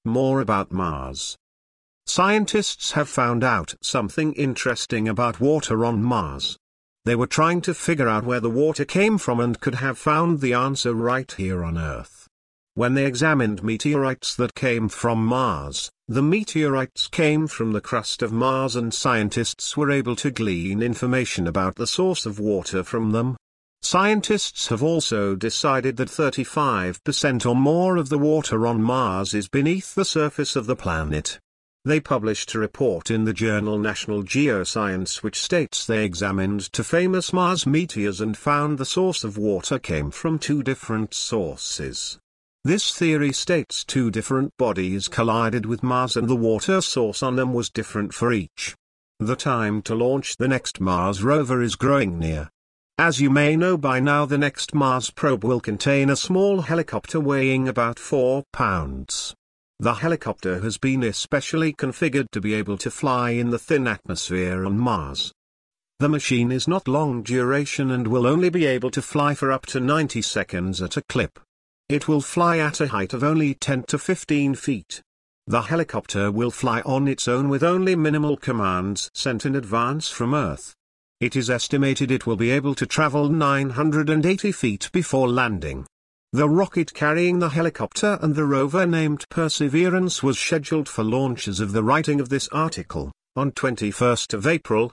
More about Mars. Scientists have found out something interesting about water on Mars. They were trying to figure out where the water came from and could have found the answer right here on Earth. When they examined meteorites that came from Mars, the meteorites came from the crust of Mars, and scientists were able to glean information about the source of water from them. Scientists have also decided that 35% or more of the water on Mars is beneath the surface of the planet. They published a report in the journal National Geoscience which states they examined two famous Mars meteors and found the source of water came from two different sources. This theory states two different bodies collided with Mars and the water source on them was different for each. The time to launch the next Mars rover is growing near. As you may know by now, the next Mars probe will contain a small helicopter weighing about 4 pounds. The helicopter has been especially configured to be able to fly in the thin atmosphere on Mars. The machine is not long duration and will only be able to fly for up to 90 seconds at a clip. It will fly at a height of only 10 to 15 feet. The helicopter will fly on its own with only minimal commands sent in advance from Earth. It is estimated it will be able to travel 980 feet before landing. The rocket carrying the helicopter and the rover named Perseverance was scheduled for launch as of the writing of this article, on 21st of April,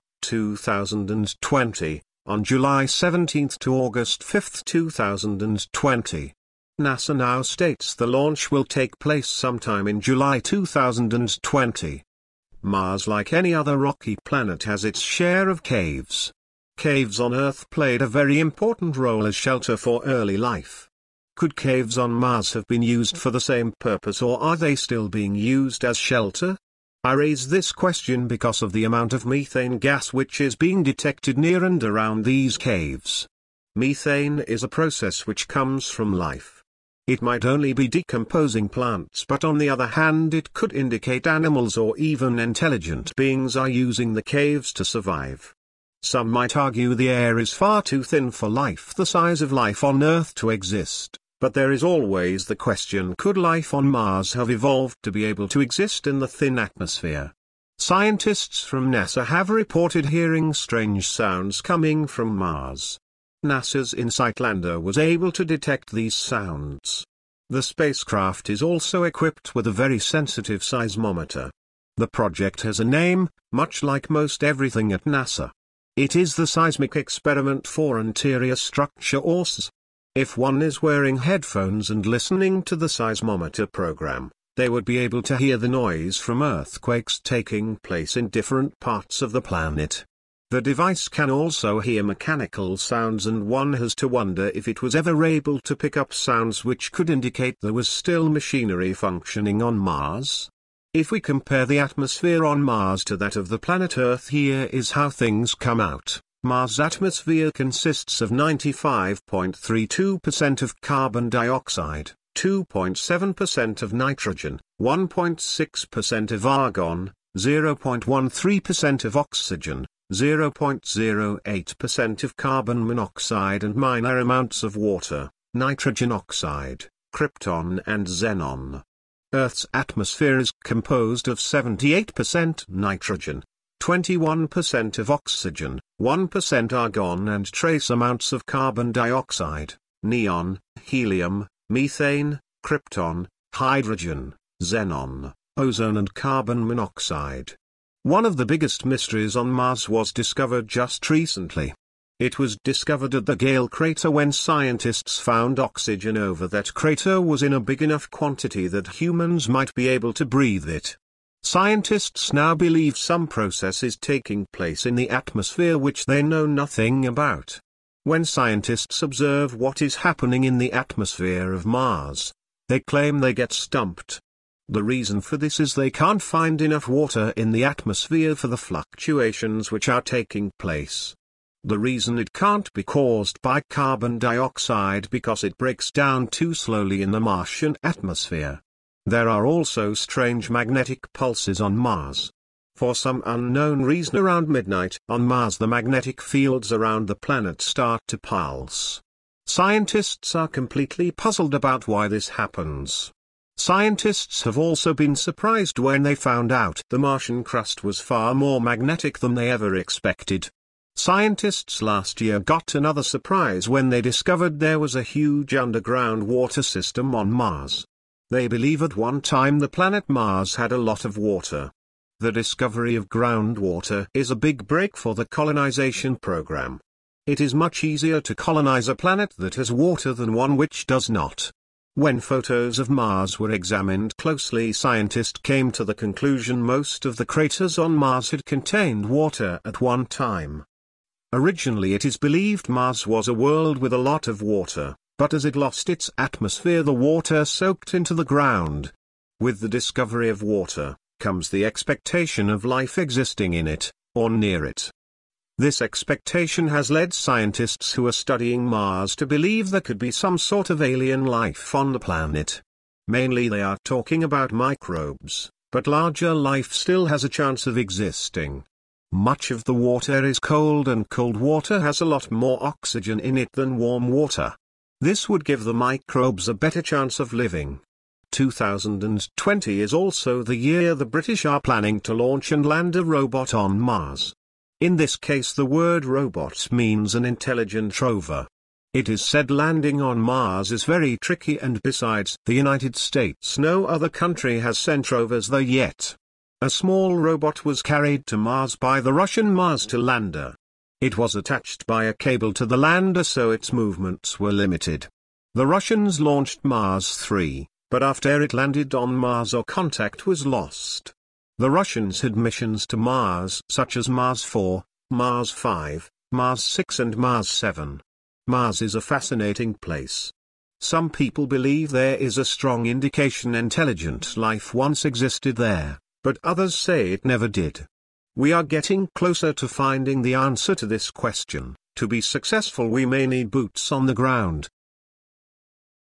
2020, on July 17 to August 5, 2020. NASA now states the launch will take place sometime in July 2020. Mars, like any other rocky planet, has its share of caves. Caves on Earth played a very important role as shelter for early life. Could caves on Mars have been used for the same purpose, or are they still being used as shelter? I raise this question because of the amount of methane gas which is being detected near and around these caves. Methane is a process which comes from life. It might only be decomposing plants, but on the other hand it could indicate animals or even intelligent beings are using the caves to survive. Some might argue the air is far too thin for life the size of life on Earth to exist, but there is always the question, could life on Mars have evolved to be able to exist in the thin atmosphere? Scientists from NASA have reported hearing strange sounds coming from Mars. NASA's InSight lander was able to detect these sounds. The spacecraft is also equipped with a very sensitive seismometer. The project has a name, much like most everything at NASA. It is the Seismic Experiment for Interior Structure, or SES. If one is wearing headphones and listening to the seismometer program, they would be able to hear the noise from earthquakes taking place in different parts of the planet. The device can also hear mechanical sounds, and one has to wonder if it was ever able to pick up sounds which could indicate there was still machinery functioning on Mars. If we compare the atmosphere on Mars to that of the planet Earth, here is how things come out. Mars' atmosphere consists of 95.32% of carbon dioxide, 2.7% of nitrogen, 1.6% of argon, 0.13% of oxygen, 0.08% of carbon monoxide and minor amounts of water, nitrogen oxide, krypton and xenon. Earth's atmosphere is composed of 78% nitrogen, 21% of oxygen, 1% argon and trace amounts of carbon dioxide, neon, helium, methane, krypton, hydrogen, xenon, ozone and carbon monoxide. One of the biggest mysteries on Mars was discovered just recently. It was discovered at the Gale crater when scientists found oxygen over that crater was in a big enough quantity that humans might be able to breathe it. Scientists now believe some process is taking place in the atmosphere which they know nothing about. When scientists observe what is happening in the atmosphere of Mars, they claim they get stumped. The reason for this is they can't find enough water in the atmosphere for the fluctuations which are taking place. The reason it can't be caused by carbon dioxide because it breaks down too slowly in the Martian atmosphere. There are also strange magnetic pulses on Mars. For some unknown reason, around midnight on Mars the magnetic fields around the planet start to pulse. Scientists are completely puzzled about why this happens. Scientists have also been surprised when they found out the Martian crust was far more magnetic than they ever expected. Scientists last year got another surprise when they discovered there was a huge underground water system on Mars. They believe at one time the planet Mars had a lot of water. The discovery of groundwater is a big break for the colonization program. It is much easier to colonize a planet that has water than one which does not. When photos of Mars were examined closely, scientists came to the conclusion most of the craters on Mars had contained water at one time. Originally it is believed Mars was a world with a lot of water, but as it lost its atmosphere the water soaked into the ground. With the discovery of water, comes the expectation of life existing in it, or near it. This expectation has led scientists who are studying Mars to believe there could be some sort of alien life on the planet. Mainly they are talking about microbes, but larger life still has a chance of existing. Much of the water is cold and cold water has a lot more oxygen in it than warm water. This would give the microbes a better chance of living. 2020 is also the year the British are planning to launch and land a robot on Mars. In this case the word robot means an intelligent rover. It is said landing on Mars is very tricky, and besides the United States no other country has sent rovers there yet. A small robot was carried to Mars by the Russian Mars 2 lander. It was attached by a cable to the lander so its movements were limited. The Russians launched Mars 3, but after it landed on Mars contact was lost. The Russians had missions to Mars such as Mars 4, Mars 5, Mars 6 and Mars 7. Mars is a fascinating place. Some people believe there is a strong indication intelligent life once existed there, but others say it never did. We are getting closer to finding the answer to this question. To be successful we may need boots on the ground,